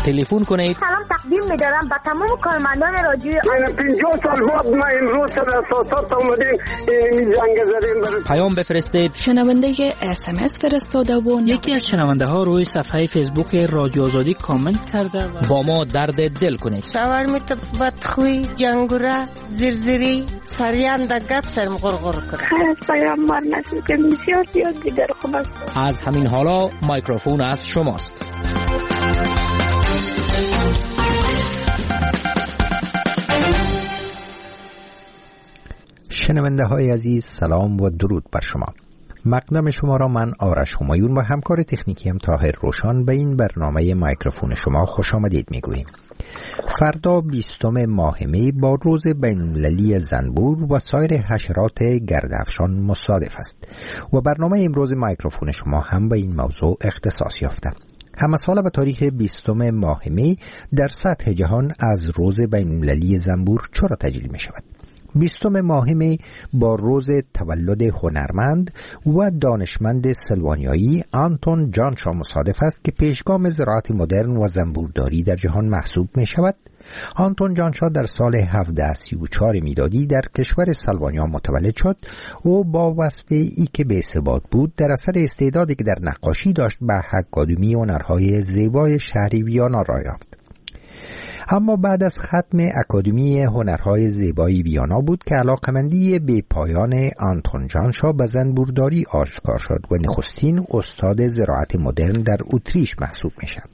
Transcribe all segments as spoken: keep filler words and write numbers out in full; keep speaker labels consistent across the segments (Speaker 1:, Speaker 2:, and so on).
Speaker 1: تلفن کنید.
Speaker 2: سلام تقدیم می‌دارم به تمام کارمندان رادیو.
Speaker 3: من پنجاه سال بعد ما امروز در اساسات اومدیم این جنگ زدیم.
Speaker 1: پیام بفرستید.
Speaker 4: شنونده اس ام اس فرستاده و
Speaker 5: یکی از شنونده ها روی صفحه فیسبوک رادیو آزادی کامنت کرده و
Speaker 1: با ما درد دل کنید.
Speaker 6: شاور می تو بدخوی جنگوره زرزری سریان در گپ سرم غرغر کنه.
Speaker 7: خیر از پیامبر نسل که بسیار زیاد دیگر خوب است.
Speaker 1: از همین حالا مایکروفون از شماست.
Speaker 8: شنونده های عزیز، سلام و درود بر شما. مقدم شما را من آرش همایون و همکار تکنیکیم طاهر روشان به این برنامه مایکروفون شما خوش آمدید میگوییم. فردا بیستم ماه می با روز بین‌المللی زنبور و سایر حشرات گردافشان مصادف است و برنامه امروز مایکروفون شما هم به این موضوع اختصاص یافته. همسال به تاریخ بیستم ماه می در سطح جهان از روز بین‌المللی زنبور چرا تجلیل می شود؟ بیستم ماه می با روز تولد هنرمند و دانشمند سلوانیایی آنتون جانشا مصادف است که پیشگام زراعت مدرن و زنبورداری در جهان محسوب می شود. آنتون جانشا در سال هفده سی و چهار میلادی در کشور سلوانیا متولد شد و با وصف ای که به ثبات بود در اثر استعدادی که در نقاشی داشت به اکادمی هنرهای زیبای شهری ویانا را یافت. اما بعد از ختم اکادمی هنرهای زیبایی ویانا بود که علاقمندی به پایان آنتون جانشا به زنبورداری آشکار شد و نخستین استاد زراعت مدرن در اتریش محسوب می شد.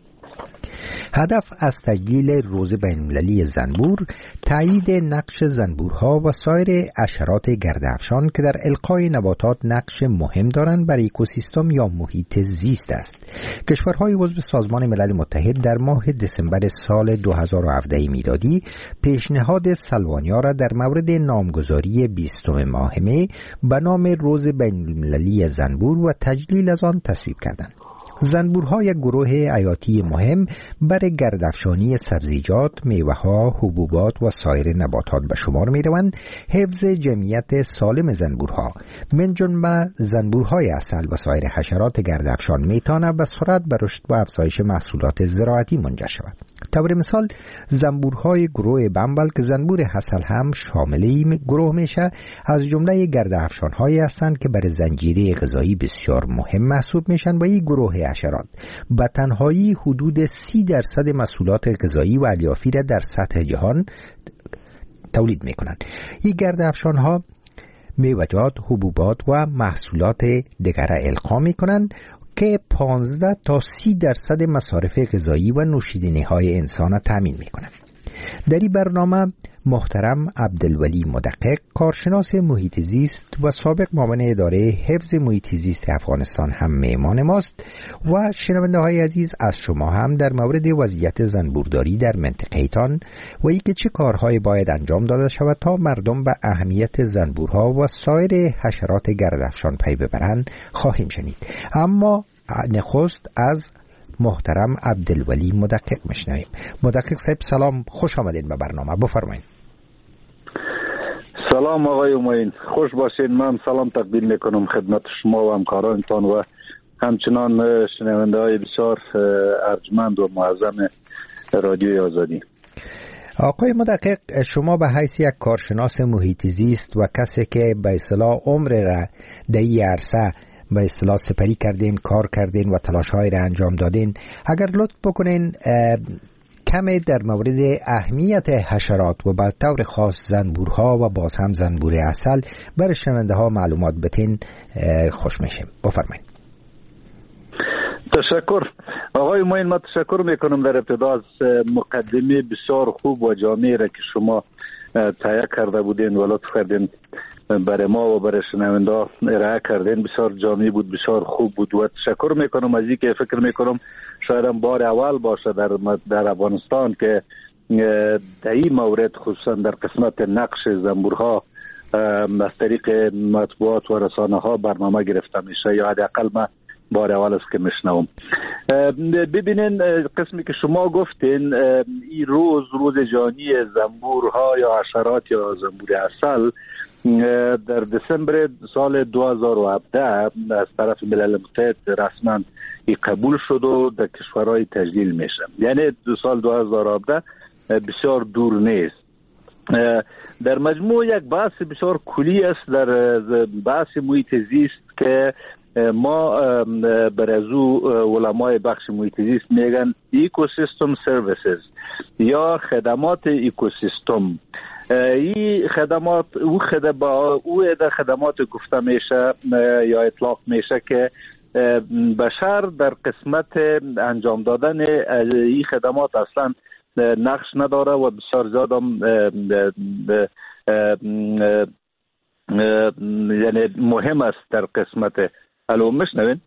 Speaker 8: هدف از تجلیل روز بین‌المللی زنبور تایید نقش زنبورها و سایر حشرات گردافشان که در القای نباتات نقش مهم دارند بر اکوسیستم یا محیط زیست است. کشورهای عضو سازمان ملل متحد در ماه دسامبر سال دو هزار و هفده میلادی پیشنهاد سلوانیا را در مورد نامگذاری بیستم ماه می به نام روز بین‌المللی زنبور و تجلیل از آن تصویب کردند. زنبورها یک گروه حیاتی مهم برای گردافشانی سبزیجات، میوه‌ها، حبوبات و سایر نباتات به شمار می‌روند. حفظ جمعیت سالم زنبورها من جمله زنبورهای عسل و سایر حشرات گردافشان میتواند به سرعت به رشد و افزایش محصولات زراعتی منجر شود. طور مثال زنبورهای گروه بمبل که زنبور عسل هم شامل این گروه میشه از جمله گردافشان‌هایی هستند که برای زنجیره غذایی بسیار مهم محسوب میشن و این گروه حشرات به تنهایی حدود سی درصد محصولات غذایی و الیافی را در سطح جهان تولید میکنند. این گردافشان‌ها میوه‌جات، حبوبات و محصولات دیگر را القا میکنند که پانزده تا سی درصد مصارف غذایی و نوشیدنی‌های انسان را تامین میکنند. در این برنامه محترم عبدالولی مدقق، کارشناس محیط زیست و سابق معاون اداره حفظ محیط زیست افغانستان هم مهمان ماست و شنونده های عزیز از شما هم در مورد وضعیت زنبورداری در منطقه تان و اینکه چه کارهای باید انجام داده شود تا مردم به اهمیت زنبورها و سایر حشرات گردافشان پی ببرند خواهیم شنید. اما نخست از محترم عبدالولی مدقق میشنویم. مدقق صاحب سلام، خوش آمدین به برنامه، بفرمایید.
Speaker 9: سلام آقای همایون، خوش باشین. من سلام تقدیم میکنم خدمت شما و همکارانتان و همچنان شنونده های بسیار ارجمند و معظم رادیوی آزادی.
Speaker 8: آقای مدقق، شما به حیث یک کارشناس محیط زیست و کسی که به اصطلاح عمر را در این عرصه به اصطلاح سپری کردین، کار کردین و تلاش‌های را انجام دادین، اگر لطف بکنین کمی در مورد اهمیت حشرات و به طور خاص زنبورها و باز هم زنبور عسل برای شنونده ها معلومات بتین خوش میشیم. بفرمایید.
Speaker 9: تشکر آقای معین، من تشکر میکنم در ابتدا از مقدمه بسیار خوب و جامعی را که شما تهیه کرده بودین و لطف کردین برای ما و برای شنونده ارائه کردین. بسیار جامعی بود، بسیار خوب بود و تشکر میکنم از اینکه فکر میکنم شاید هم بار اول باشه در در افغانستان که در این مورد خصوصا در قسمت نقش زنبورها از طریق مطبوعات و رسانه ها برنامه گرفته میشه، یا حداقل من بار اول است که میشنوم. ببینین قسمی که شما گفتین این روز روز جهانی زنبورها یا حشرات یا زنبور عسل در دسامبر سال دو هزار و هفده از طرف ملل متحد رسما ای قبول شد و در کشورهای تجلیل میشه. یعنی دو سال دو هزار و هفده بسیار دور نیست. در مجموع یک بحث بسیار کلی است در بحث محیط زیست که ما بر از او علمای بخش محیط زیست میگن اکوسیستم سرویسز یا خدمات اکوسیستم. این خدمات او خدمات با او در خدمات گفته میشه یا اطلاق میشه که بشر در قسمت انجام دادن این خدمات اصلا نقش نداره و بسیار زیاد هم یعنی مهم است در قسمت. الو مشنوین؟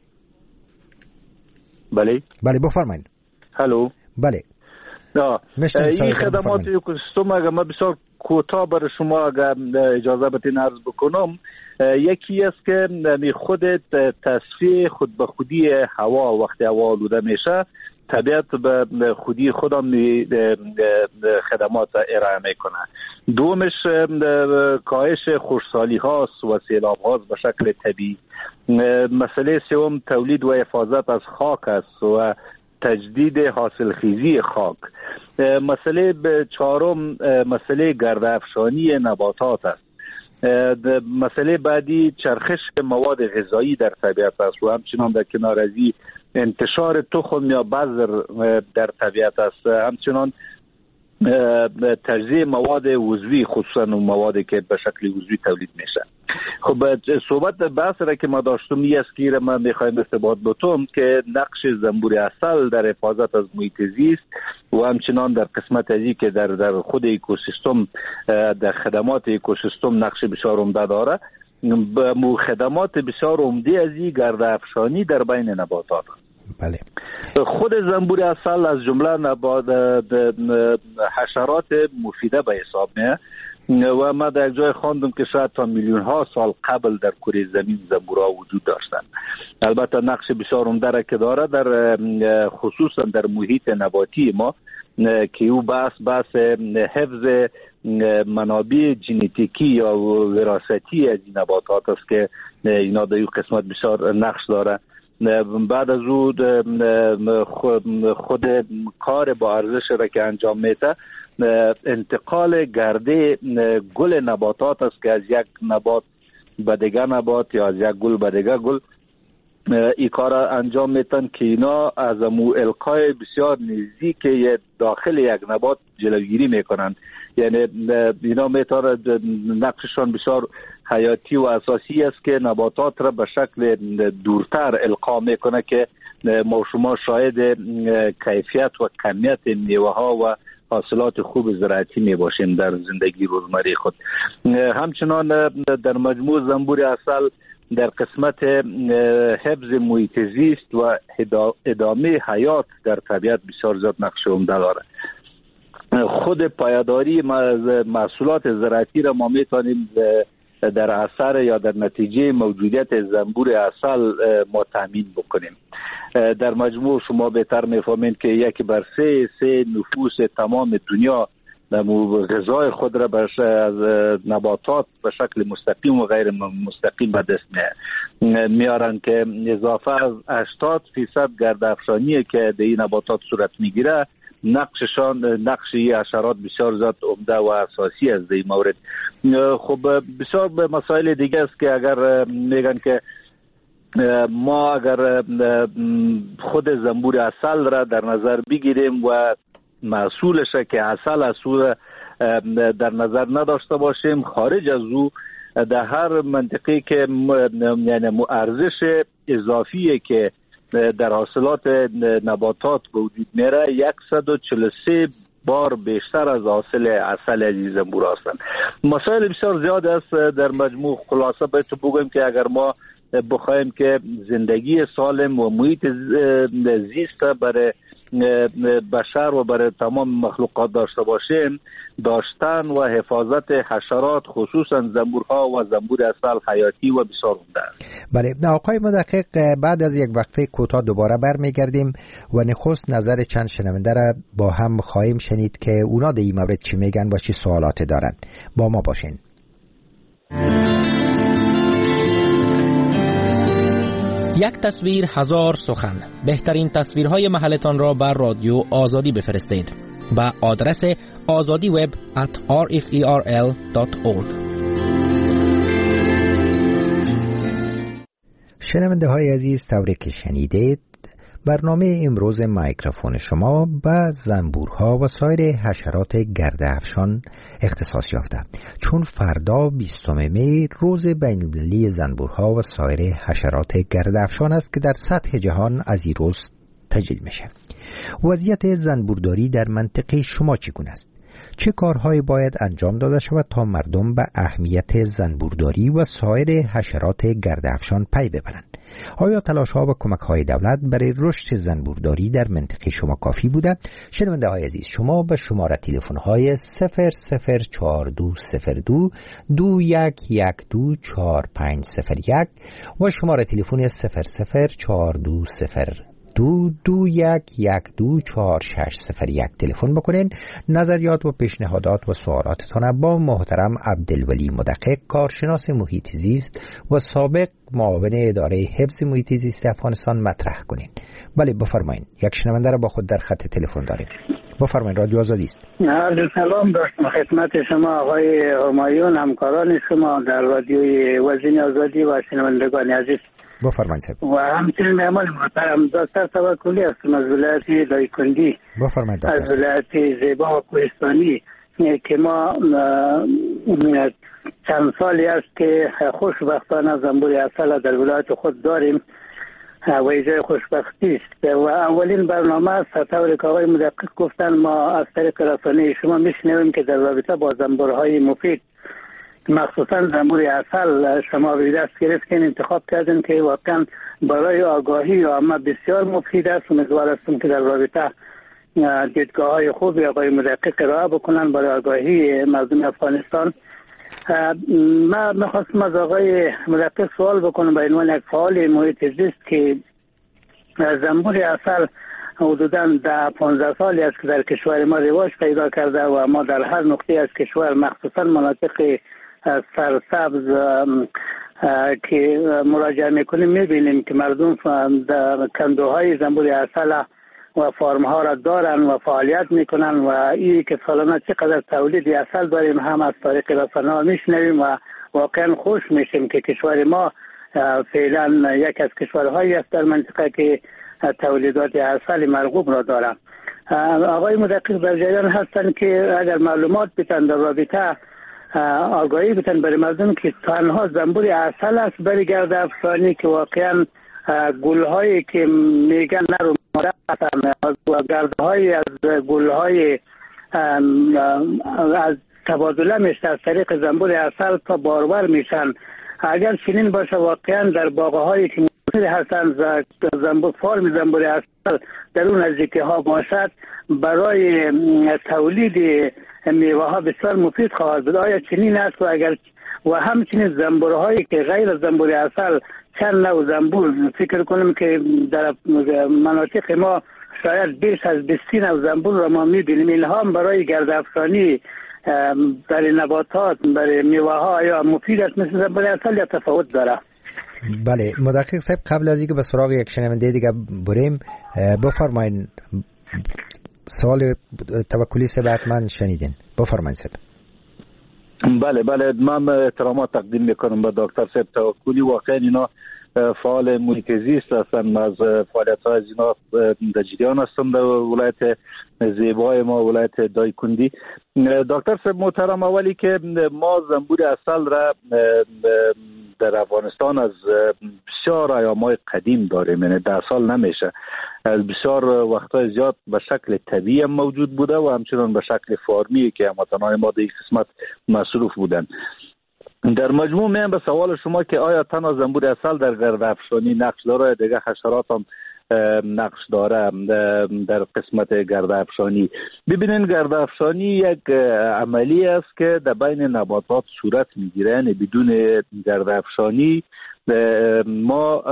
Speaker 9: بله
Speaker 8: بله بفرمایید.
Speaker 9: الو
Speaker 8: بله.
Speaker 9: این خدمات اکوسیستم اگر ما بسیار کوتاه برای شما اگر اجازه بدین عرض بکنم، یکی است که خود تصفیه خود به خودی هوا، وقتی هوا آلوده میشه طبیعت به خودی خودم خدمات ارائه میکنه. دومش کاهش خشکسالی هاست و سیلاب هاست به شکل طبیعی. مسئله سوم تولید و حفاظت از خاک است و تجدید حاصلخیزی خاک. مسئله چهارم مسئله گرده‌افشانی نباتات است. مسئله بعدی چرخش مواد غذایی در طبیعت است و همچنان در کنار از این انتشار تخم یا بذر در طبیعت است. همچنان تجزیه مواد عضوی، خصوصا موادی که به شکل عضوی تولید میشه. خب صحبت بحث را که ما داشتم این است که من میخوایم استفاده بکنم که نقش زنبور عسل در حفاظت از محیط زیست و همچنان در قسمت ازی که در در خود اکوسیستم در خدمات اکوسیستم نقش بسیار عمده داره. مو خدمات بسیار عمده ازی گرده‌افشانی در بین نباتات.
Speaker 8: بله.
Speaker 9: خود زنبور عسل از جمله نبات حشرات مفیده به حساب میه و ما در یک جای خواندم که شاید تا میلیون ها سال قبل در کره زمین زنبورها وجود داشتن. البته نقش بسیار عمده را که داره در خصوصا در محیط نباتی ما که او بحث بحث حفظ منابع ژنتیکی یا وراثتی از این نباتات است که اینا در این قسمت بسیار نقش داره. بعد از او خود کار با ارزش را که انجام میده انتقال گرده گل نباتات است که از یک نبات به دیگر نبات یا از یک گل به دیگر گل این کار انجام میتن که اینا از امو القای بسیار نزدیک داخل یک نبات جلوگیری میکنن. یعنی اینا میتونه نقششان بسیار حیاتی و اساسی است که نباتات را به شکل دورتر القا میکنه که ما شما شاهد کیفیت و کمیت میوه ها و حاصلات خوب زراعتی می باشیم در زندگی روزمره خود. همچنان در مجموع زنبور عسل در قسمت حفظ محیط زیست و ادامه حیات در طبیعت بسیار زیاد نقش عمده داره. خود پایداری محصولات زراعتی را ما میتونیم در اثر یا در نتیجه موجودیت زنبور عسل ما تامین بکنیم. در مجموع شما بهتر میفهمید که یک بر سه سه نفوس تمام دنیا غذای خود را از نباتات به شکل مستقیم و غیر مستقیم به دست میارن که اضافه از هشتاد درصد گرده‌افشانی که در این نباتات صورت میگیره نقششان نقش حشرات بسیار زیاد عمده و اساسی است در این مورد. خب بسیار مسائل دیگه است که اگر میگن که ما اگر خود زنبور عسل را در نظر بگیریم و محصولش که عسل از او در نظر نداشته باشیم، خارج از او در هر منطقه که یعنی ارزش اضافی که در حاصلات نباتات وجود میره صد و چهل و سه بار بیشتر از حاصل عسل از این زنبور هستند. مسائل بسیار زیاد است در مجموع. خلاصه باید تو بگویم که اگر ما بخوایم که زندگی سالم و محیط زیست برای بشر و برای تمام مخلوقات داشته باشیم، داشتن و حفاظت حشرات خصوصا زنبورها و زنبور عسل حیاتی و بسیار عمده است.
Speaker 8: بله آقای مدقق، بعد از یک وقفه کوتاه دوباره برمیگردیم و نخست نظر چند شنونده را با هم خواهیم شنید که اونا در این مورد چی میگن و چی سوالاتی دارن. با ما باشین.
Speaker 1: یک تصویر هزار سخن. بهترین تصویرهای محلتان را بر رادیو آزادی بفرستید به آدرس azadi web at r f e r l dot org.
Speaker 8: شنونده های عزیز، طوری که شنیدید برنامه امروز میکروفون شما به زنبورها و سایر حشرات گرده افشان اختصاص یافته، چون فردا بیستم می روز بین‌المللی زنبورها و سایر حشرات گرده افشان است که در سطح جهان از این روز تجلیل میشه. وضعیت زنبورداری در منطقه شما چگونه است؟ چه کارهایی باید انجام داده شود تا مردم به اهمیت زنبورداری و سایر حشرات گرده افشان پی ببرند؟ آیا تلاش‌ها و کمک‌های دولت برای رشد زنبورداری در منطقه شما کافی بوده؟ شنونده های عزیز، شما به شماره تلفن‌های صفر صفر چهار دو صفر دو دو یک یک دو چهار پنج صفر یک و شماره تلفن صفر صفر چهار دو صفر دو دو یک یک دو چهار شش صفر یک تلفن بکنین. نظریات و پیشنهادات و سوالاتتان با محترم عبدالولی مدقق، کارشناس محیط زیست و سابق معاون اداره حفظ محیط زیست افغانستان مطرح کنین. بله بفرمایید. یک شنونده را با خود در خط تلفن داریم. بفرمایید، رادیو آزادی است.
Speaker 10: سلام داشتم خدمت شما آقای همایون، همکاران شما در رادیوی وزین آزادی و شنوندگان عزیز.
Speaker 8: بفرمایید صاحب.
Speaker 10: و همچنین مهمان محترم دکتر توکلی هستم از ولایت دایکنډي.
Speaker 8: بفرمایید دکتر.
Speaker 10: از ولایت زیبا و کوهستانی که ما چند سالی است که خوشبختانه زنبور عسل در ولایت خود داریم و ایجای خوشبختی است. و اولین برنامه سطور که آقای مدقق گفتن، ما از طریق رسانه شما میشنویم که در رابطه با زنبورهای مفید مخصوصا زنبور عسل شما به دست گرفتین، انتخاب کردین که واقعا برای آگاهی عامه بسیار مفید است. امیدوار هستم که در رابطه دیدگاه های خوبی آقای مدقق ارائه بکنن برای آگاهی مردم افغانستان. ما میخواستم از آقای مدقق سوال بکنم به عنوان یک فعال محیط زیست که زنبور عسل حدوداً ده پانزده سالی است که در کشور ما رواج پیدا کرده و ما در هر نقطه از کشور مخصوصا مناطق سرسبز که مراجعه میکنیم میبینیم که مردم کندوهای زنبور عسل و فارم ها را دارن و فعالیت میکنن و این که سالانه چقدر تولید عسل داریم هم از طریق رسانه ها میشنویم و واقعا خوش میشیم که کشور ما فعلا یک از کشورهایی است در منطقه که تولیدات عسل مرغوب را دارن. آقای مدقق در جریان هستن که اگر معلومات بتن در رابطه آگاهی بتن برای مردم که تنها زنبور عسل است برای گرده افشانی که واقعا گلهایی که میگن نر و ماده هستن و گرده های از گلهای از تبادله میشه از طریق زنبور عسل تا بارور میشن. اگر چنین باشه واقعا در باغه هایی که مفید هستن زنبور فارم زنبور عسل در اون نزدیکی ها باشد برای تولید میوه ها بسیار مفید خواهد بود. آیا چنین است؟ و اگر و همچنین زنبورهایی که غیر از زنبور عسل چند نوع زنبور فکر کنم که در مناطق ما شاید بیش از بیست نوع زنبور را ما میبینیم. اینها هم برای گرده افشانی برای نباتات برای میوه ها آیا مفید است مثل زنبور عسل یا تفاوت داره؟
Speaker 8: بله مدقق صاحب، قبل از اینکه به سراغ یک شنونده دیگه بریم بفرمایید. سوال توکلی صاحب حتما شنیدین، بفرمایید صاحب.
Speaker 9: بله بله من احترامات تقدیم میکنم به دکتر صاحب توکلی. واقعا اینا فعال محیط زیست هستن. از فعالیت های از اینا در جریان هستم در ولایت زیبای ما ولایت دایکنډي. دکتر صاحب محترم، اولی که ما زنبور عسل را در افغانستان از بسیار ایام‌های قدیم داریم، یعنی ده سال نمیشه، از بسیار وقتهای زیاد به شکل طبیعی موجود بوده و همچنان به شکل فارمی که هموطنان ما در این قسمت مصروف بودن. در مجموع میام به سوال شما که آیا تنها زنبور عسل در گرده افشانی نقش داره، دیگه حشرات هم نقش داره در قسمت گرده افشانی؟ ببینین گرده افشانی یک عملی است که در بین نباتات صورت میگیره، یعنی بدون گرده افشانی ما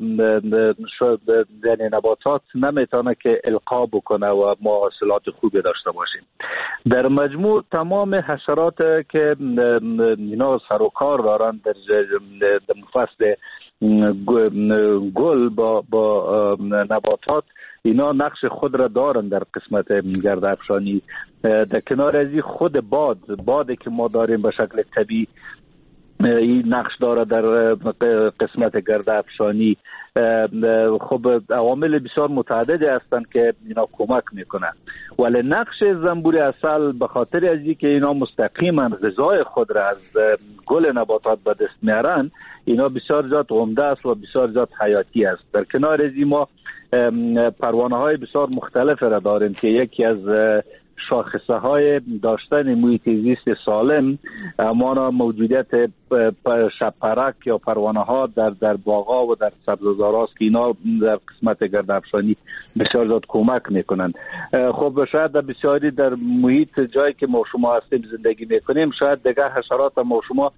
Speaker 9: یعنی نباتات نمیتونه که القا بکنه و ما حاصلات خوبی داشته باشیم. در مجموع تمام حشرات که اینا سر و کار دارن در فصل گل با با نباتات اینا نقش خود را دارن در قسمت گرد افشانی. در کنار از این خود باد بادی که ما داریم به شکل طبیعی این نقش داره در قسمت گرد افشانی. خب عوامل بسیار متعددی هستند که اینا کمک میکنن، ولی نقش زنبور عسل به خاطر از اینکه اینا مستقیما غذای خود را از گل نباتات به دست میارن، اینا بسیار زیاد عمده است و بسیار زیاد حیاتی است. در کنار از این ما پروانه های بسیار مختلف را داریم که یکی از شاخصه های داشتن محیط زیست سالم مانا موجودیت شبپرک یا پروانه ها در در باغا و در سبززارها که اینا در قسمت گرد افشانی بسیار زیاد کمک میکنند. خب شاید در بسیاری در محیط جایی که ما شما هستیم زندگی میکنیم شاید دیگه حشرات ما شما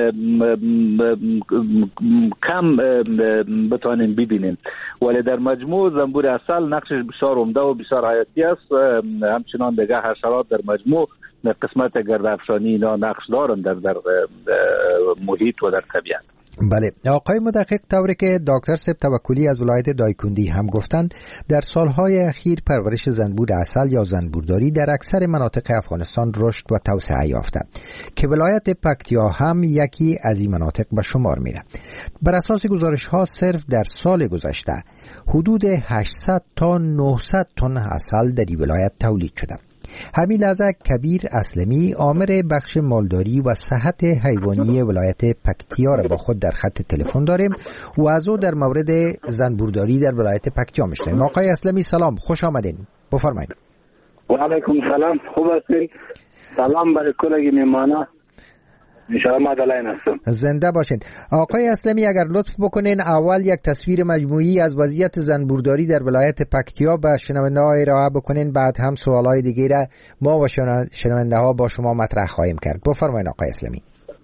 Speaker 9: کم بتانیم ببینیم، ولی در مجموع زنبور عسل نقشش بسیار عمده و بسیار حیاتی است. همچنان دیگه حشرات در مجموع قسمت گرد افشانی اینا نقش دارن در در محیط و در طبیعت.
Speaker 8: بله، آقای مدقق طوری که دکتر سب توکلی از ولایت دایکندی هم گفتند در سالهای اخیر پرورش زنبور عسل یا زنبورداری در اکثر مناطق افغانستان رشد و توسعه یافته که ولایت پکتیا هم یکی از این مناطق به شمار میره. بر اساس گزارش ها صرف در سال گذشته حدود هشتصد تا نهصد تن عسل در این ولایت تولید شده. همین لحظه کبیر اسلمی آمر بخش مالداری و صحت حیوانی ولایت پکتیا را با خود در خط تلفن داریم و از او در مورد زنبورداری در ولایت پکتیا میشنویم. آقای اسلمی سلام، خوش آمدین، بفرمایید.
Speaker 10: و علیکم سلام، خوب هستین؟ سلام برای کلگی میمانا، انشاءالله مدلین هستم.
Speaker 8: زنده باشین. آقای اسلمی اگر لطف بکنین اول یک تصویر مجموعی از وضعیت زنبورداری در ولایت پکتیا به شنونده ها ارائه بکنین، بعد هم سوالای دیگه را ما و شنونده ها با شما مطرح خواهیم کرد. بفرمایید آقای اسلمی.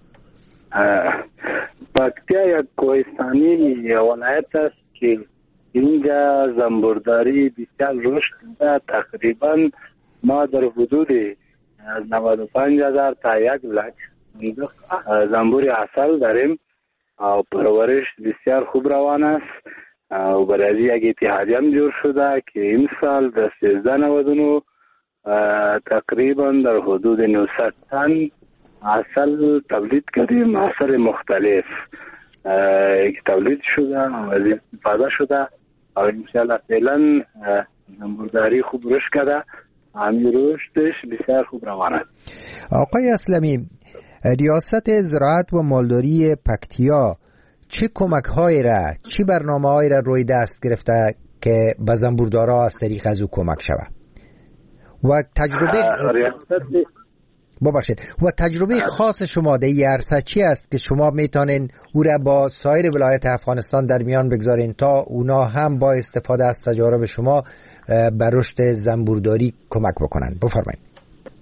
Speaker 10: پکتیا یک کوهستانی ولایت است که اینجا زنبورداری بسیار رشد کرده. تقریبا ما در حدود از نود و پنج هزار تا یک لک زنبور عسل داریم و پرورش بسیار خوب روان است و برای یک اتحادیه هم جور شده که این سال در سیزده نود و نه تقریبا در حدود نهصد تن عسل تولید کردیم. عسل مختلف که تولید شده و از استفاده شده و انشاءالله فعلا زنبورداری خوب رشد کرده. همین رشدش بسیار خوب روان است.
Speaker 8: آقای اسلمی، ریاست زراعت و مالداری پکتیا چه کمک های را، چه برنامه های را روی دست گرفته که به زنبوردارا از طریق از او کمک شود و تجربه ببخشید و تجربه خاص شما در این عرصه چی است که شما میتونین او را با سایر ولایت افغانستان در میان بگذارین تا اونا هم با استفاده از تجارب شما به رشد زنبورداری کمک بکنن؟ بفرمایید.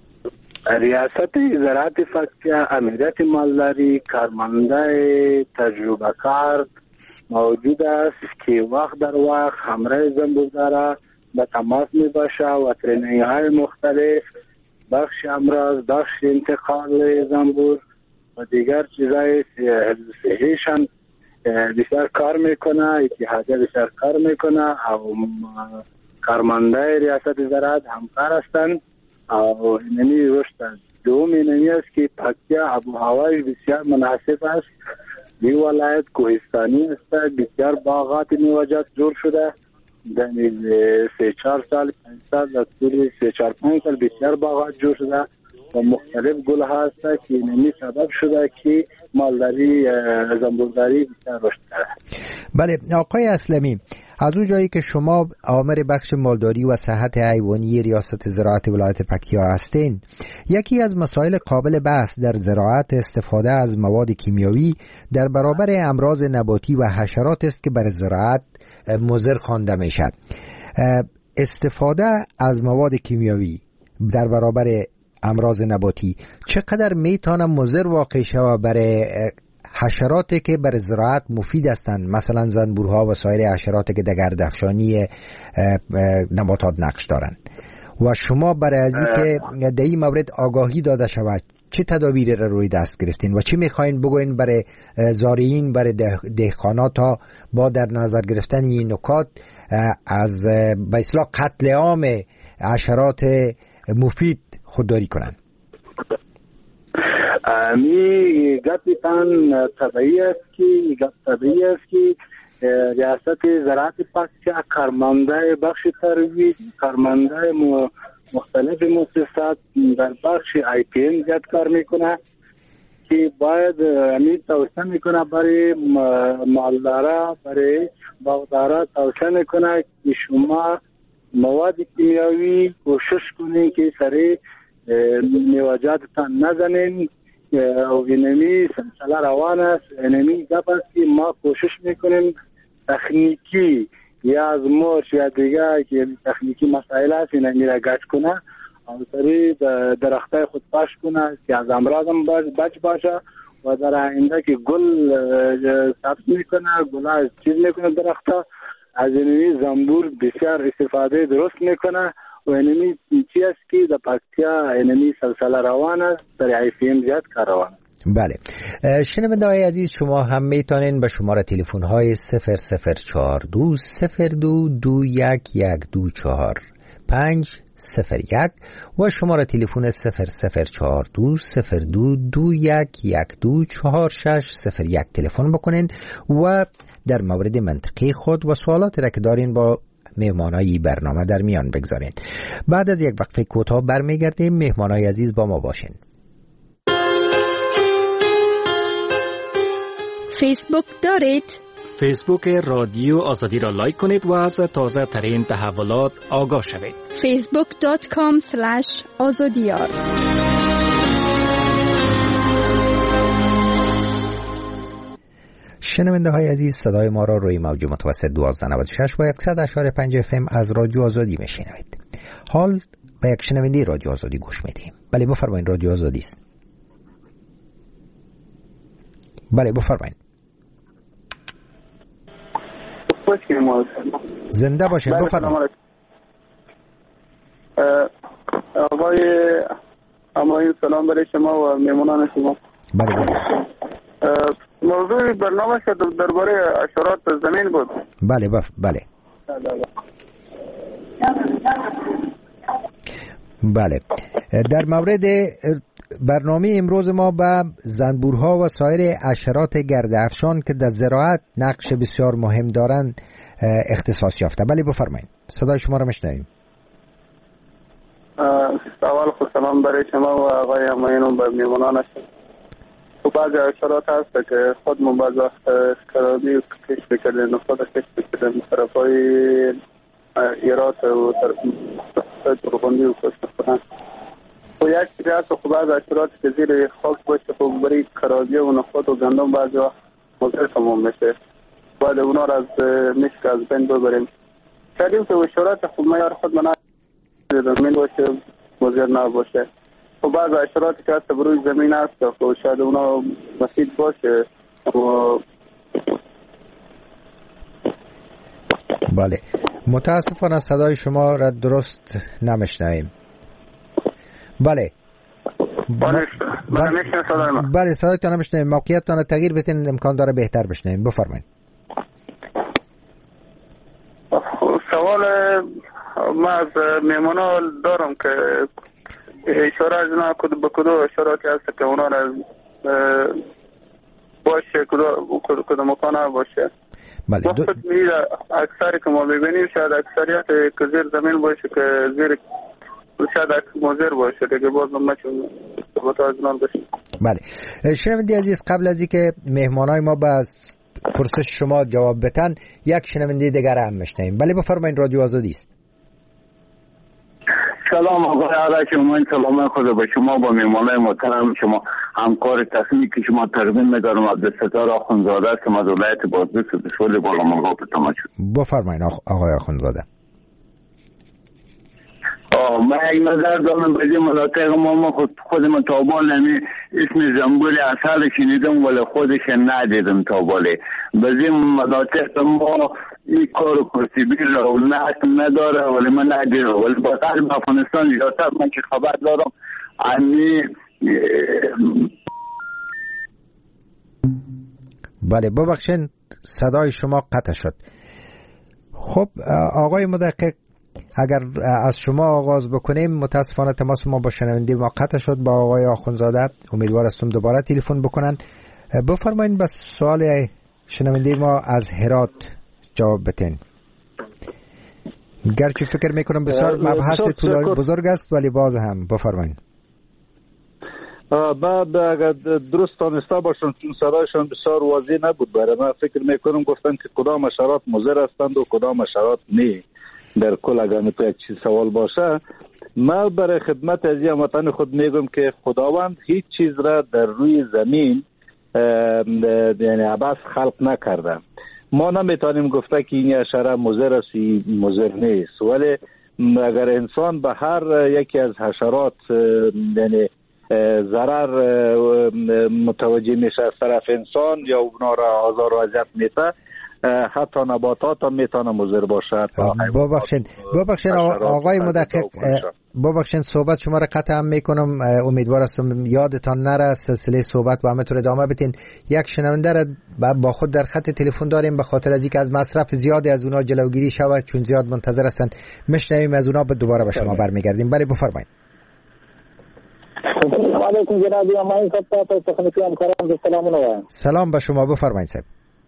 Speaker 10: ریاست زراعت پکتیا امریت مالداری کارمنده تجربه کار موجود است که وقت در وقت همراه زنبوردارا به تماس می باشه و ترینینگ های مختلف، بخش امراض، بخش انتقال زنبور و دیگر چیزای صحیحشان بسیار کار میکنه. اتحادیه بسیار کار میکنه و کارمنده ریاست زراعت همکار هستند و اینمی رشد. دوم اینمی است که پکتیا آب و هوای بسیار مناسب است. این ولایت کوهستانی است، بسیار باغات میوجد جور شده. در سه چهار سال پنج سال در طول سه چهار پنج سال بسیار باغات جور شده و مختلف گل ها است که اینمی سبب شده که مالداری زنبورداری بسیار رشد کرده.
Speaker 8: بله آقای اسلمی، از اون جایی که شما آمر بخش مالداری و صحت حیوانی ریاست زراعت ولایت پکتیا هستین، یکی از مسائل قابل بحث در زراعت استفاده از مواد کیمیاوی در برابر امراض نباتی و حشرات است که بر زراعت مضر خوانده می شود. استفاده از مواد کیمیاوی در برابر امراض نباتی چقدر میتونه مضر واقع شود برای حشراتی که برای زراعت مفید هستند، مثلا زنبورها و سایر حشراتی که در گردافشانی نباتات نقش دارند، و شما برای از این که در این مورد آگاهی داده شود چه تدابیری را روی دست گرفتین و چی میخواین بگوین برای زارعین، برای دهقانا تا با در نظر گرفتن این نکات از به اصطلاح قتل عام حشرات مفید خودداری کنند؟
Speaker 9: می گپی تان طبیعی است که گپ طبیعی است که ریاست زراعت پاکستان کارمنده بخش ترویج، کارمنده مختلف مؤسسات در بخش آی پی ام زیاد کار میکنه که باید امید توصیه میکنه برای مالدارا، برای باغدارا توصیه میکنه که شما مواد کیمیاوی کوشش کنین که سری میوه‌جاتتان نزنین. و اینمی سلسله روان است. اینمی گپ است که ما کوشش میکنیم تکنیکی یا از مرچ یا دیگه که تکنیکی مسائل است اینمی را گچ کنه و سری درختای خود پاش کنه که از امراض هم بچ باشه و در آینده که گل سبز میکنه، گل چیز میکنه درختا، از اینمی زنبور بسیار استفاده درست میکنه و اینمی چی است که در پاکستان اینمی سلسله روان است، در آی پی ام زیاد کار روان است.
Speaker 8: بله، شنونده های عزیز، شما هم میتونین به شماره تلفن های صفر صفر چهار دو صفر دو دو یک یک دو چهار پنج صفر یک و شماره تلفن صفر صفر چهار دو صفر دو دو یک یک دو چهار شش صفر یک تلفن بکنین و در مورد منطقه خود و سوالاتی را که دارین با مهمانای برنامه در میان بگذارین. بعد از یک وقفه کوتاه برمیگردیم. مهمانای عزیز با ما باشین.
Speaker 4: فیسبوک دارید؟
Speaker 5: فیسبوک رادیو آزادی را لایک کنید و از تازه ترین تحولات آگاه شوید.
Speaker 4: فیسبوک دات کام اسلش آزادیار.
Speaker 8: شنونده های عزیز، صدای ما را روی موج متوسط دوازده نود و شش و صد و یک اشاره پنج اف ام از رادیو آزادی میشنوید. حال به یک شنونده رادیو آزادی گوش میدیم. بله بفرمایید، رادیو آزادی است. بله بفرمایید. زنده باشین، بفرمایید.
Speaker 11: آقای امایی سلام برای شما و میمونان شما.
Speaker 8: بله بله.
Speaker 11: موضوع برنامه شد درباره حشرات زمین بود.
Speaker 8: بله بف... بله بله در مورد برنامه امروز ما به زنبورها و سایر حشرات گرد افشان که در زراعت نقش بسیار مهم دارند اختصاص یافته. بله بفرمایید، صدای شما را میشنویم.
Speaker 11: اول خود سلام برای شما و آقای امایین و میمونانش. و بعضی حشرات هست که خودمون بعض وقت کرابی کشف کردن و خود کشف کردن طرف های ایرات و طرف برغندی و کشف کنن و یک چیزی هست و بعض حشرات که زیر خاک باشه خب برای کرابی و نخود و گندم بعضی وقت مضر تمام میشه. باید اونا را از مشک از بین ببریم. کردیم که حشرات خب معیار خود من زمین باشه مضر نباشه. و بعض حشراتی که هست بروی زمین هست که شاید اونا مفید باشه. و
Speaker 8: بله، متاسفانه صدای شما را درست نمیشنویم. بله
Speaker 11: بله
Speaker 8: بله صدایتان نمیشنویم. موقعیتتان را تغییر بدین، امکان داره بهتر بشنویم. بفرمایید.
Speaker 11: سوال ما از میمونا دارم که اشاره از اونا کدو به کدو اشاراتی هست که اونا را باشه کدو کدو مکانه باشه.
Speaker 8: بله دو...
Speaker 11: اکثری که ما ببینیم شاید اکثریت که زیر زمین باشه که زیر شاید مضر باشه دیگه باز ما چون متوازنان باشه.
Speaker 8: بله شنونده عزیز، قبل از اینکه مهمانای ما باز پرسش شما جواب بدن یک شنونده دیگر هم میشنویم. بله بفرمایید، رادیو آزادی است.
Speaker 12: سلام آقای عرش، من سلام خود به شما با میمانای محترم شما، همکار تصمیمی که شما تقدیم می‌دارم عبدالستار آخوندزاده هستم از ولایت بادغیس سول بالامرغاب تماشا.
Speaker 8: بفرمایید آقای آخوندزاده.
Speaker 12: من یک نظر دارم به این مناطق ما ما خود خودم تابال نمی اسم زنبور اصل شنیدم ولی خودش ندیدم تاباله. به این مناطق ما این کار کرسیبی رونق نداره ولی من ندیدم ولی با قلب افغانستان زیادتر من که خبر دارم امی
Speaker 8: بله ببخشید صدای شما قطع شد. خب آقای مدقق اگر از شما آغاز بکنیم، متاسفانه تماس ما با شنونده ما قطع شد با آقای آخونزاده. امیدوار هستم دوباره تلفن بکنن. بفرمایید بس سوال شنونده ما از هرات جواب بدین. گرچه فکر میکنم بسیار مبحث طولانی بزرگ است ولی باز هم بفرمایید.
Speaker 9: بعد اگر درست دانسته باشم چون صدایشان بسیار واضح نبود برای من، فکر میکنم گفتن که کدام حشرات مضر هستند و کدام حشرات نه. در کل اگر میتونه یک چیز سوال باشه، من برای خدمت از هموطن خود میگم که خداوند هیچ چیز را در روی زمین یعنی عباس خلق نکرده. ما نمیتونیم گفته که این حشره مضر است مضر نیست، ولی اگر انسان به هر یکی از حشرات یعنی ضرر متوجه میشه از طرف انسان یا اونا را آزار و اذیت میده، حتی نباتات هم میتونه مضر باشه.
Speaker 8: ببخشید ببخشید آقای مدقق، ببخشید صحبت شما را قطع هم میکنم. امیدوار هستم یادتان نره سلسله صحبت با همتون ادامه بدین. یک شنونده را با خود در خط تلفن داریم، به خاطر از اینکه از مصرف زیادی از اونا جلوگیری شود چون زیاد منتظر هستن میشنویم از اونا، به دوباره به شما برمیگردیم. بله بفرمایید.
Speaker 13: سلام علیکم جناب امین صاحب، تکنیکی همکاران سلام علیکم.
Speaker 8: سلام به شما، بفرمایید صاحب.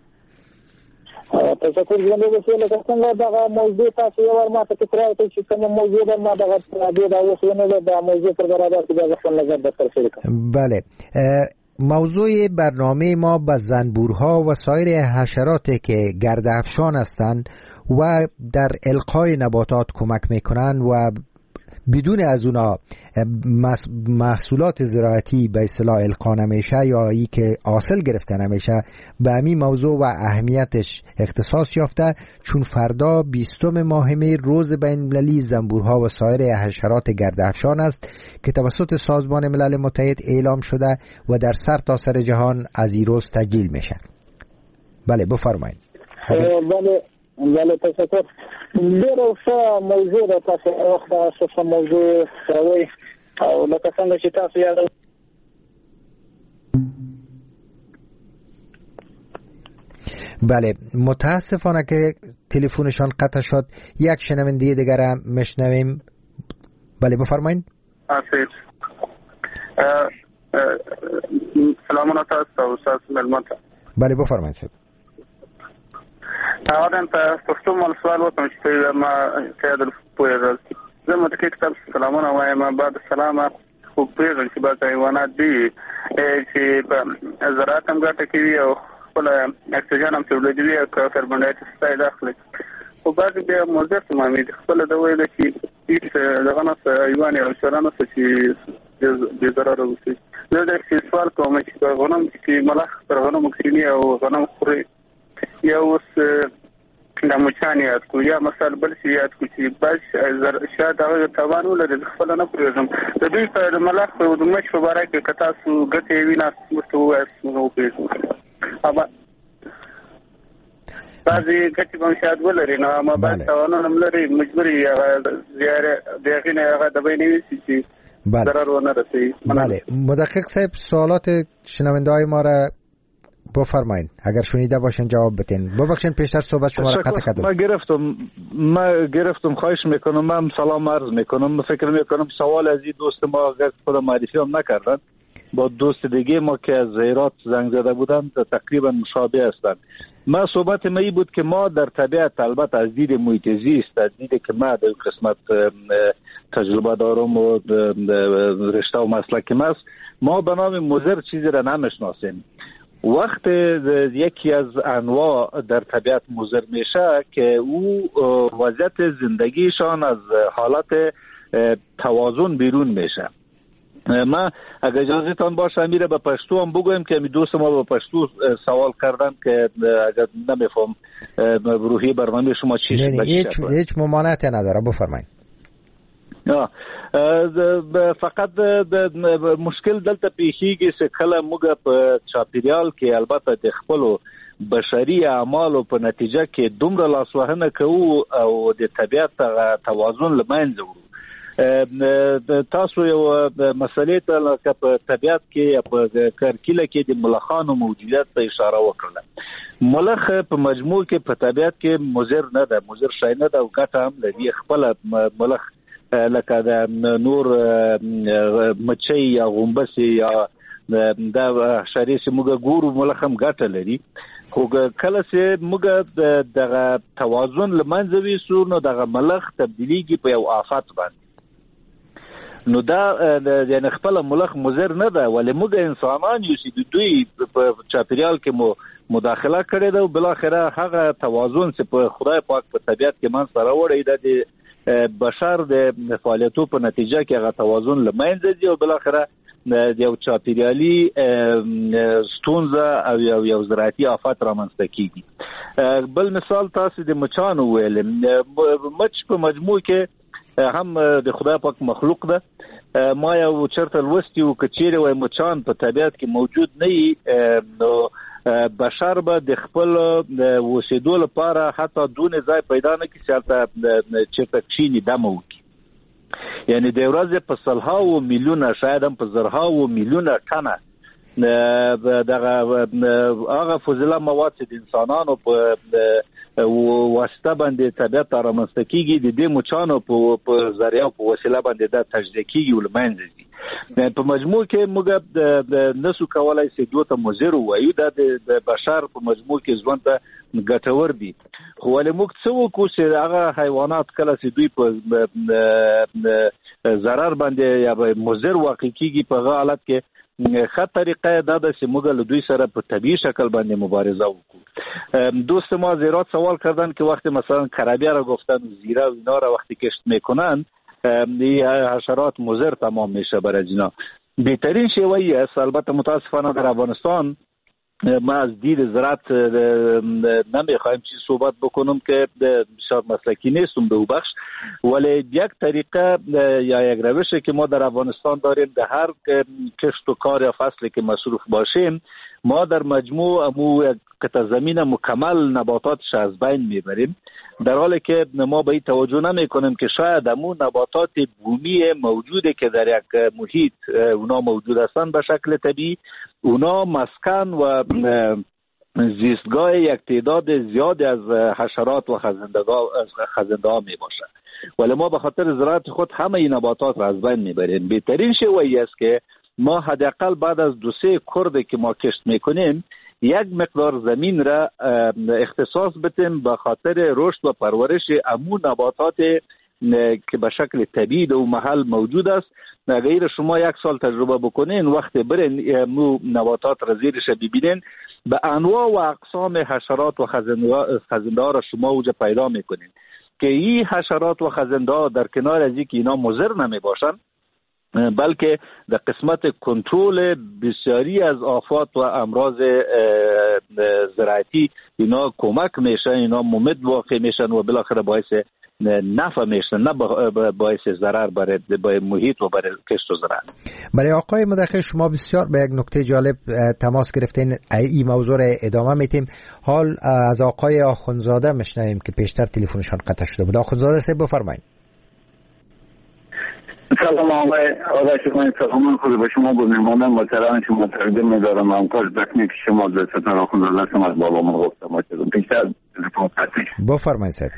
Speaker 13: تشکر جناب وسیله څنګه دا موضوع تاسو یو ور ماته تکرار کړئ چې کوم موضوع د ما دغه د اوسنه د موضوع پر برابر کې خپل نظر درته شریکم.
Speaker 8: بله، موضوع برنامه ما به زنبورها و سایر حشراتی که گرد افشان هستند و در القای نباتات کمک میکنند و بدون از اونا محصولات زراعتی به اصطلاح القا نمیشه یا ای که حاصل گرفته نمیشه، به همین موضوع و اهمیتش اختصاص یافته چون فردا بیستم ماه می روز بین المللی زنبورها و سایر حشرات گرد افشان است که توسط سازمان ملل متحد اعلام شده و در سر تا سر جهان از این روز تسجیل میشه. بله بفرمایید.
Speaker 13: بله بله تشکر. ډېر ښه موضوع ده، تاسو وخت ښه موضوع راوړئ او لکه څنګه چې تاسو یاد
Speaker 8: بله متاسفانه که تلفنشان قطع شد. یک شنونده دیگر هم میشنویم. بله بفرمایید.
Speaker 11: آسیب سلام علیکم تاسو ملمت.
Speaker 8: بله بفرمایید.
Speaker 11: اوادن په پښتو مل سوال وکم چې ما ته د پوهه زموږ د کتاب سلامونه وایم. بعد سلام خو پیژن چې بعض حیوانات دي چې په زراعت هم ګټه کوي او خپل اکسیجن هم تولیدوي او کاربن ډای اکساید اخلي، خو بعض بیا مضر تمامي خپل د ویل چې هیڅ دغه نه حیوان او شرانه چې د ضرر وسی. زه د سوال کوم چې غنم چې ملخ پر غنم کینی او غنم خوري یا اوس د مچان یاد کو یا مثال بل شي یاد کو چې بس شاید هغه توان ولري خپل نه پرېږم. د دوی په ملخ او د مچ په باره کې کتا سو ګټې وینا ورته وایي نو پېژنو ابا بعضی ګټې کوم شاید ولري نو ما بعد توان نه لري مجبوري هغه زیاره دغه نه هغه د بینوي چې ضرر ونه رسي.
Speaker 8: بله مدقق صاحب سوالات شنونده‌های ما را بفرمایید، اگر شنیده باشین جواب بدین. ببخشید پیشتر صحبت شما را قطع کردم.
Speaker 9: ما گرفتم ما گرفتم خواهش میکنم. من سلام عرض میکنم. فکر میکنم سوال از این دوست ما اگر خود معرفی هم نکردن با دوست دیگه ما که از هرات زنگ زده بودن تقریبا مشابه هستند. ما صحبت ما ای بود که ما در طبیعت البته از دید محیط زیست، از دید که ما در قسمت تجربه دارم و رشته و مسلک ما است، ما به نام مضر چیزی را نمیشناسیم. وقت یکی از انواع در طبیعت مضر میشه که او وضعیت زندگیشان از حالت توازن بیرون میشه. ما اگر اجازه تان باشه میره به پشتو هم بگویم که می دوست ما به پشتو سوال کردن که اگر نمیفهم روحی برنامه شما چی شد.
Speaker 8: هیچ هیچ ممانعتی نداره، بفرمایید.
Speaker 9: فقط مشکل دلته پیښیږي چې کله موږ په چاپیریال کې البته د خپلو بشري اعمالو په نتیجه کې دومره لاسوهنه کوو او د طبیعت توازن له منځه وړو تاسو یو مسلې ته لکه په طبيعت کې یا په کرکیله کې د ملخانو موجودیت ته اشاره وکړه. ملخ په مجموع کې په طبيعت کې مضر نه ده، مضر شای نه ده او ګټه هم لري. خپل ملخ لکه د نور مچۍ یا غومبسي یا د حشرې چې موږ ګورو ملخ هم ګټه لري، خو کله چې موږ دغه توازن لمنځه ویسو نو دغه ملخ تبدیلیږي په یو آفت باندې. نو دا یعنی خپل ملخ مضر نه ده، ولې موږ انسانان یو چې دوی په چاپیریال کې مو مداخله کړې ده او بل اخره هغه توازن چې په خدای پاک په طبيعت کې من سره وړي ده د بشر د فعالیتو په نتیجه کې هغه توازن لمنځه ځي او بل اخره د یو چاپیریالي ستونزه او یو یو زراعتي آفت رامنځته کیږي. بل مثال تاسو د مچانو ویل، مچ په مجموع کې هم د خدای پاک مخلوق ده. ما یو چرته لوستی او کچېره وای مچان په طبيعت کې موجود نه وي نو بشر به د خپل وسیدو لپاره حتی دون ځای پیدا نه کړي چې چرته چینی دمو وکړي. یعنی د ورځې په سلهاو میلیونه شاید هم په زرهاو میلیونه ټنه دغه هغه فضله مواد چې د انسانانو په واسطه باندې طبيعت رامنځته کیږي د دې مچانو په ذریعه په وسیله باندې د تجزیه کیږي ولمنځه دي. په مجموع کې موږ د نسو کولای سي دوه ته مضر وایو د بشر په مجموع کې ژوند ته ګټور دي، خو ولې موږ څه وکړو چې هغه حیوانات کله چې دوی په ضرر باندې یا مضر واقع کیږي په هغه حالت کې خط طریقه دا ده چې موږ له دوی سره په طبیعي شکل باندې مبارزه وکړو. دوست ما زیرات سوال کردن که وقتی مثلا کرابیه را گفتن زیره و اینا را وقتی کشت میکنن حشرات مضر تمام میشه برای اینا. بهترین شیوهی است، البته متاسفانه در افغانستان ما از دید زراعت نمیخوایم چی صحبت بکنم که بسیار مسلکی نیستم به او بخش، ولی یک طریقه یا یک روشی که ما در افغانستان داریم در هر کشت و کار یا فصلی که مصروف باشیم ما در مجموع امو قطع زمین مکمل نباتاتش از بین میبریم، در حالی که ما به این توجه نمی کنیم که شاید امو نباتات بومی موجوده که در یک محیط اونا موجود هستند به شکل طبیعی، اونا مسکن و زیستگاه یک تعداد زیادی از حشرات و خزنده ها می باشند، ولی ما به خاطر زراعت خود همه این نباتات را از بین میبریم. بهترین شیوهی است که ما حداقل بعد از دو سه کرده که ما کشت میکنیم یک مقدار زمین را اختصاص بدیم به خاطر رشد و پرورش امو نباتات که به شکل طبیعی در محل موجود است. اگر شما یک سال تجربه بکنین وقتی برین امو نباتات را زیرش ببینین به انواع و اقسام حشرات و خزنده ها را شما اوجه پیدا میکنین که این حشرات و خزنده ها در کنار از اینکه اینا مضر نمی باشن بلکه در قسمت کنترل بسیاری از آفات و امراض زراعتی اینا کمک میشن، اینا ممد واقع میشن و بالاخره باعث نفع میشن، نه باعث ضرر برای محیط و برای کشت و زراعت.
Speaker 8: برای آقای مدخل شما بسیار به یک نکته جالب تماس گرفتین، این موضوع را ادامه میتیم. حال از آقای آخونزاده میشنویم که پیشتر تلفنشان قطع شده بود. آخونزاده صاحب بفرمایید.
Speaker 12: سلام آقای آقای شما، سلام خود به شما بود. میمانم با سلام شما تقدیم میدارم. همکار دکنی که شما در ستان آخونزاده شما از بالا من گفتم آشدم پیشتر تلفن قطعی.
Speaker 8: بفرمایید صاحب.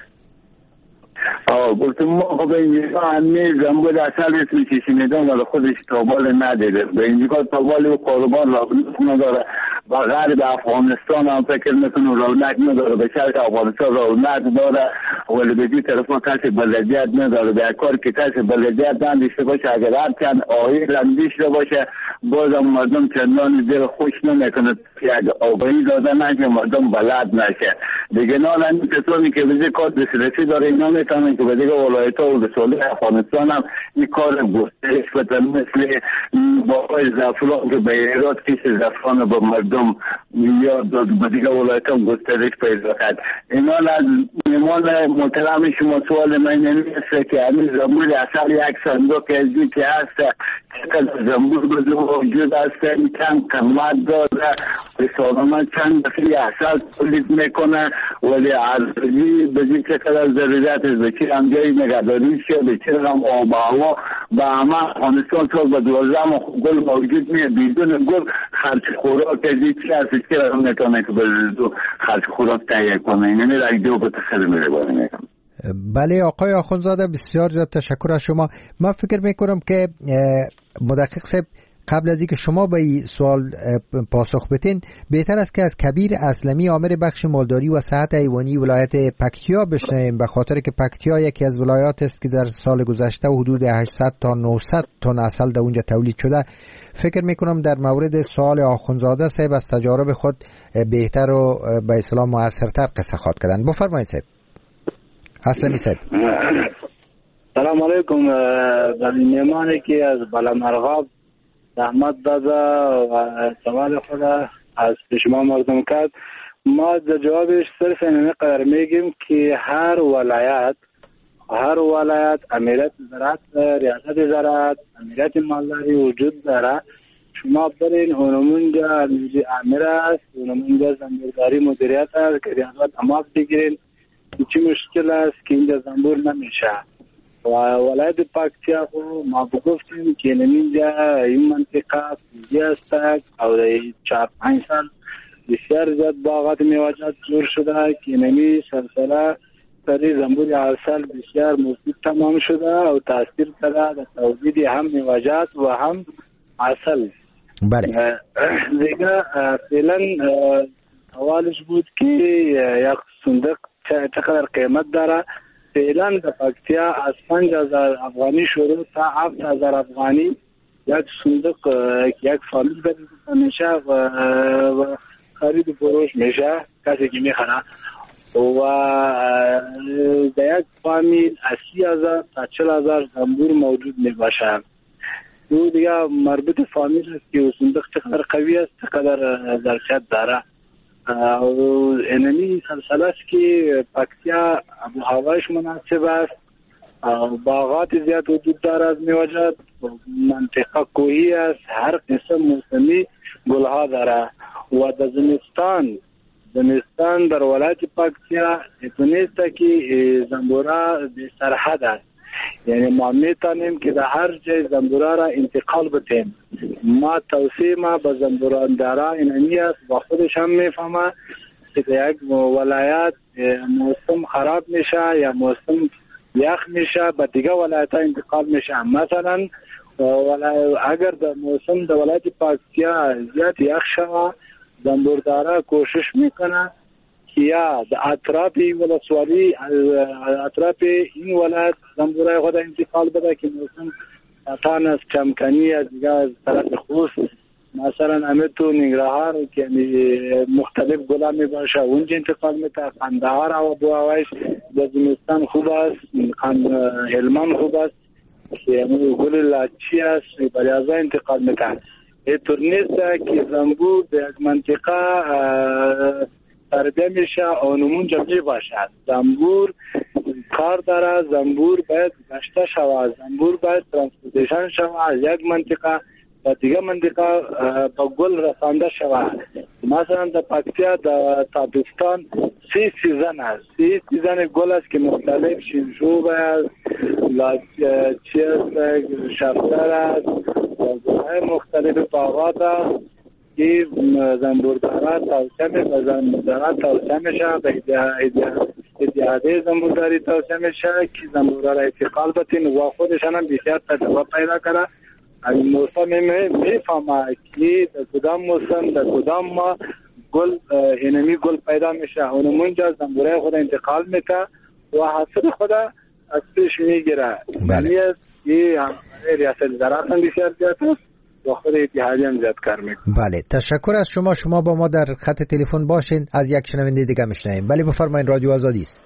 Speaker 12: آه گفتم ما خب اینجا همه زنبول اصل اسمی که شنیدم ولی خودش تابال ندیده. به اینجا تابال و قربان رونق نداره. و غرب افغانستان هم فکر میکنم رونق نداره، به شرق افغانستان رونق داره ولی به جای طرف کسی بلدیت نداره. به کار که کسی بلدیت نداشته باشه اگر هر چند آهی اندیشته باشه بازم مردم چندان دل خوش نمیکنه یک آگاهی داده نشه مردم بلد نشه دیگه. نه همین کسانی که به کار دسترسی داره اینا میتونن که به دیگه ولایت ها و رساله افغانستان هم این کار گسترش بدن، مثل باقای زعفران که به ایراد کش زعفران به مردم مردم یا به دیگه ولایت هم گسترش پیدا کرد. اینا از میمان محترم شما سوال من نمیشه که همین زنبور اصلا یک صندوق ازی که هست چقدر زنبور بزرگ وجود هست، چند قیمت داره، به سالانه چند دفعه اصل تولید میکنه، ولی ارزی بزرگ چقدر ضرورت است، به چه هم جایی نگهداری شه، به چه هم آب و هوا و همه افغانستان سال به دوازده ماه گل موجود میه، بدون گل خرچ خوراک ازی چی هست که هم نتونه که بزرگ خرچ خوراک تهیه کنه. اینه را جو به تخیل میره باره میکنم.
Speaker 8: بله آقای آخونزاده بسیار زیاد تشکر از شما. من فکر میکنم که مدقق صاحب قبل از اینکه شما به این سوال پاسخ بدین بهتر است که از کبیر اسلمی عامر بخش مالداری و صحت حیوانی ولایت پکتیا بشنویم، به خاطر که پکتیا یکی از ولایات است که در سال گذشته حدود هشتصد تا نهصد تن عسل در اونجا تولید شده. فکر میکنم در مورد سوال آخونزاده صاحب از تجارب خود بهتر و به اصطلاح موثرتر قصه خواد کردن. بفرمایید صاحب. اسلمی صاحب.
Speaker 13: سلام علیکم. در میمانی که از بلمرغاب زحمت داده و سوال خود از شما مردم کرد، ما در جوابش صرف اینه قدر میگیم که هر ولایت هر ولایت امیرت زراعت، ریاست زراعت، امیرت مالداری وجود داره. شما برین اونمونجا امیر است، اونمونجا زنبورداری مدیریت است که ریاست اماب بگیرین. چی مشکل است که اینجا زنبور نمیشه و ولایت پکتیا ما بگفتیم که اینجا این منطقه پیزی است او در چهار پنج سال بسیار زیاد باغات میوجد جور شده که اینمی سلسله سری زنبور عسل بسیار مفید تمام شده و تاثیر کرده در تولید هم میوجد و هم عسل.
Speaker 8: بله
Speaker 13: دیگه فعلا سوالش بود که یک صندوق چقدر قیمت داره. فعلا در پکتیا از پنج هزار افغانی شروع تا هفت هزار افغانی یک صندوق یک فامیل خریده میشه و, و خرید و فروش میشه کسی که میخره و در یک فامیل اسی هزار تا چل هزار زنبور موجود میباشه. دو دیگه مربوط فامیل است که صندوق چقدر قوی است چقدر ظرفیت داره. اینمی سلسله است که پکتیا ابو هوایش مناسب است، باغات زیاد وجود دارد میوجد، منطقه کوهی است، هر قسم موسمی گلها داره و در زمستان زمستان در ولایت پکتیا اتونیسته که زنبورا به سرحد است، یعنی ما میتونیم که در هر جای زنبورا را انتقال بتیم. ما توصیه ما به زنبوراندارا اینمی است و خودش هم میفهمه که در یک ولایت موسم خراب میشه یا موسم یخ میشه به دیگه ولایت ها انتقال میشه. مثلا اگر در موسم در ولایت پکتیا زیاد یخ شوه زنبوردارا کوشش میکنه که یا در اطراف ولسوالی اطراف این ولایت زنبورای خود انتقال بده که موسم تان از چمکنی از دیگه از طرف خوست مثلا امیتو نگرهار که مختلف گلا می باشه اونجا انتقال میده. قندهار و بوهوایش در زمستان خوب است، هلمان خوب است که گل لاچی است برای ازا انتقال میده. اینطور نیست که زنبور به یک منطقه تربیه میشه اونمونجا می باشد. زنبور کار داره، زنبور باید گشته شود، زنبور باید ترانسپورتیشن شود از یک منطقه و دیگه منطقه با گل رسانده شود. مثلا در پکتیا در تابستان سی سیزن است، سی سیزن گل است که مختلف شینشوب است، لاچی است، شفتر است، گلهای مختلف باغات است که زنبوردارا توسعه میشه، زنبوردارا توسعه میشه به اتحاده زنبورداری توسعه میشه که زنبوردارا انتقال بتین و خودشان هم بسیار تجربه پیدا کنه. این موسم میفهمه که در کدام موسم در کدام ما گل اینمی گل پیدا میشه اونمونجا زنبورای خود انتقال میده و حاصل خود از پیش میگیره.
Speaker 8: بله.
Speaker 13: این ریاست زراعت هم بسیار زیاد است و خود اتحادی هم زیاد کار میکنه.
Speaker 8: بله تشکر از شما. شما با ما در خط تلفن باشین. از یک شنونده دیگه میشنویم. بله بفرمایید، رادیو آزادی است.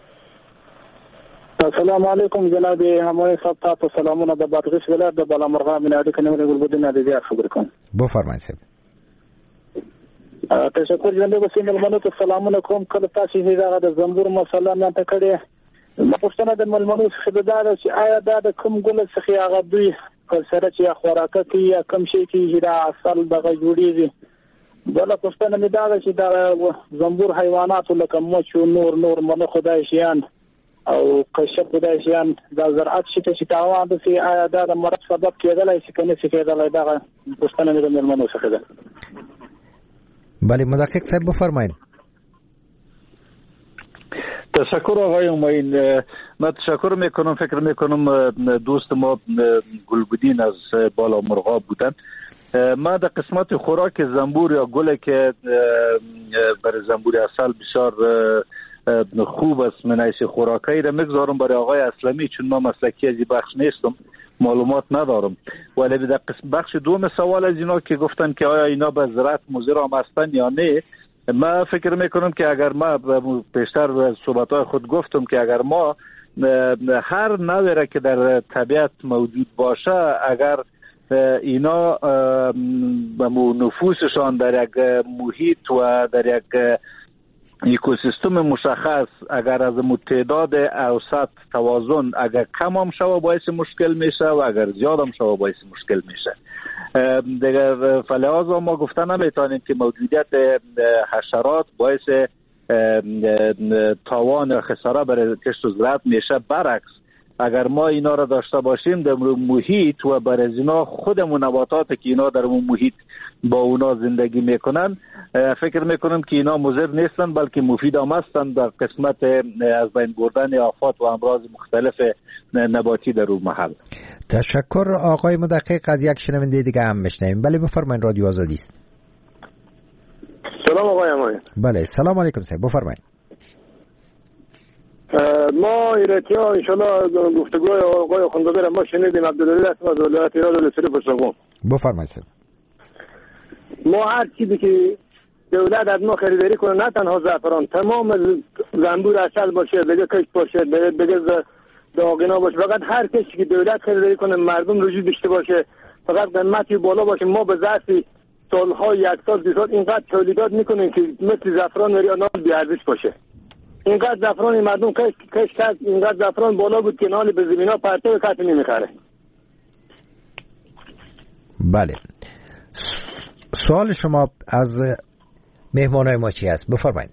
Speaker 13: السلام علیکم جناب همای صاحب، تاسو سلامونه د بادغیس ولایت د بالامرغه منادي کنه ګل بده نه دي خبر کوم.
Speaker 8: بفرمایئ صاحب.
Speaker 13: تشکر جناب وسیم ملمنو ته سلامونه کوم. کله تاسو دغه د زنبور مسله نه تکړه ما پوښتنه د ملمنو څخه دا چې آیا دا د کوم ګل څخه هغه دوی سره چې خوراکه کوي یا کوم شي کې دا اصل دغه جوړیږي؟ بل پوښتنه مې دا چې دا زنبور حیوانات لکه مچ او نور نور منه خدای شیان او کشف خدای شیان دا زراعت شي چې تاوان د سي آیا دا د مرض سبب کېدلای شي کنه چې کېدلای دا پوښتنه مې د ملمنو څخه ده.
Speaker 8: بله محقق صاحب بفرمایید.
Speaker 9: تشکر آقای معین. من تشکر میکنم. فکر میکنم دوست ما گلبدین از بالا مرغاب بودن. ما در قسمت خوراک زنبور یا گل که برای زنبور اصل بسیار خوب است من حیث خوراکی را میگذارم برای آقای اسلمی، چون ما مسلکی از این بخش نیستم، معلومات ندارم. ولی در بخش دوم سوال از اینا که گفتن که آیا اینا به زراعت مضر هم هستن یا نه، ما فکر میکنم که اگر ما پیشتر صحبت‌های خود گفتم که اگر ما هر نوعی را که در طبیعت موجود باشه اگر اینا نفوسشان در یک محیط و در یک اکوسیستم مشخص اگر از تعداد اوسط توازن اگر کم هم شوه باعث مشکل میشه و اگر زیاد هم شوه باعث مشکل میشه. دیگر فلحاظا ما گفتن نمیتونیم که موجودیت حشرات باعث تاوان یا خساره برای کشت و زراعت میشه. برعکس اگر ما اینا را داشته باشیم در محیط و برای اینا خودمون نباتات که اینا در اون محیط با اونا زندگی میکنن فکر میکنم که اینا مضر نیستن بلکه مفید هم هستن در قسمت از بین بردن آفات و امراض مختلف نباتی در اون محل.
Speaker 8: تشکر آقای مدقق. از یک شنونده دیگه هم میشنویم. بله بفرمایید، رادیو آزادی است.
Speaker 3: سلام آقای امانی.
Speaker 8: بله سلام علیکم صاحب بفرمایید.
Speaker 3: ما ایرتی ها انشالله گفتگوی آقای خندادر ما شنیدیم. عبدالله هستم از ولایت ایران ولسری پشتگون.
Speaker 8: بفرمایید صاحب.
Speaker 3: ما هر چیزی که دولت از ما خریداری کنه نه تنها زعفران، تمام زنبور اصل باشه، بگه کشت باشه، بگه داغینا باشه، فقط هر کسی که دولت خریداری کنه مردم رجوع داشته باشه، فقط قیمتی بالا باشه. ما به ظرف سالها یک سال دو سال اینقدر تولیدات میکنیم که مثل زعفران و نال بی ارزش باشه. اینقدر زعفران مردم کش کش کرد، اینقدر زعفران بالا بود که نال به زمینا پرته و کسی نمیخره.
Speaker 8: بله سوال شما از مهمانای ما چی است؟ بفرمایید.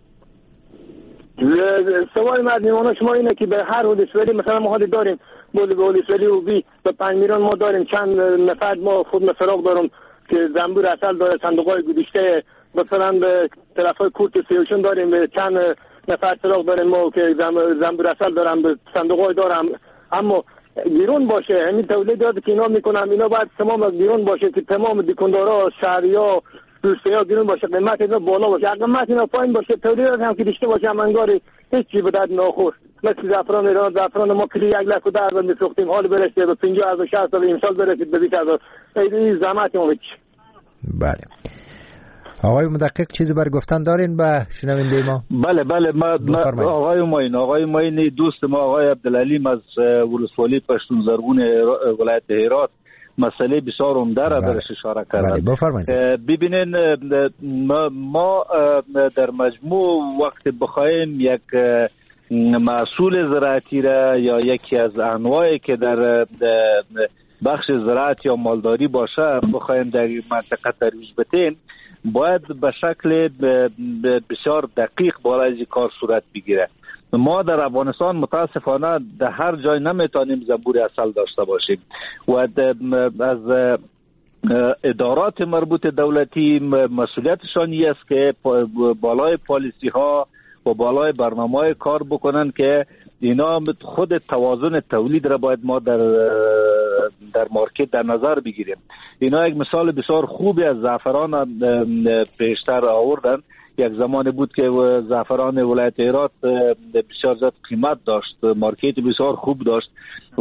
Speaker 3: سوال من از مهمانای شما اینه که به هر ولسوالی مثلا ما حالی داریم بولی به ولسوالی و بی به پنجمیران ما داریم چند نفر ما خود مسراغ دارم که زنبور اصل داره، صندوقای گذشته مثلا به طرفای کورت سیوشون داریم به چند نفر سراغ داریم ما که زنبور اصل دارم به صندوقای دارم، اما بیرون باشه. همین تولیدات که اینا میکنم اینا باید تمام از بیرون باشه که تمام دکاندارا شهریا دوستیا بیرون باشه، قیمت اینا بالا باشه. اگه قیمت اینا پایین باشه تولیدات هم که داشته باشه همانگاری هیچ چیز به درد نخور. مثل زعفران ایران، زعفران ما کلی یک لک و ده هزار میسوختیم، حال برسه به پنجاه هزار شصت هزار امسال برسید به بیست هزار. این زحمت ما هیچ.
Speaker 8: بله آقای مدقق چیزی برای گفتن دارین به شنونده ما؟
Speaker 9: بله بله ما, ما آقای معین آقای معین دوست ما آقای عبدالعلیم از ولسوالی پشتون زرغون ولایت هرات مسئله بسیار عمده را درش اشاره کردن.
Speaker 8: بله بفرمایید.
Speaker 9: ببینین ما, ما در مجموع وقت بخوایم یک محصول زراعتی را یا یکی از انواعی که در بخش زراعت یا مالداری باشه بخوایم در منطقه ترویج بدیم باید به شکل بسیار دقیق بالای از کار صورت بگیره. ما در افغانستان متاسفانه در هر جای نمیتونیم زنبور اصل داشته باشیم و از ادارات مربوط دولتی مسئولیتشان این است که بالای پالیسی ها و بالای برنامه کار بکنن که اینا خود توازن تولید را باید ما در در مارکت در نظر بگیریم. اینا یک مثال بسیار خوبی از زعفران پیشتر آوردن. یک زمانی بود که زعفران ولایت هرات بسیار زیاد قیمت داشت، مارکت بسیار خوب داشت